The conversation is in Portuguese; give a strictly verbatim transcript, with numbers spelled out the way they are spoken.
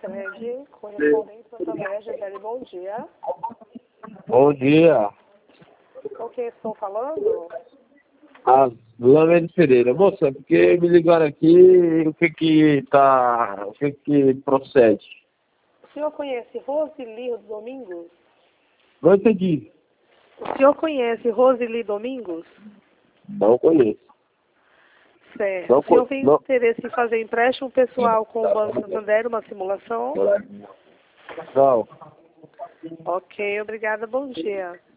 Cicred, correspondente Santander, Gisele, bom dia. Bom dia. Com quem estou falando? A Lorena Pereira. Moça, porque me ligaram aqui, o que que tá, o que que procede? O senhor conhece Roseli Domingos? Não entendi. O senhor conhece Roseli Domingos? Não conheço. Certo. Não O senhor co- tem não. interesse em fazer empréstimo pessoal com o Banco Santander, uma simulação? Não. Ok, obrigada, bom dia.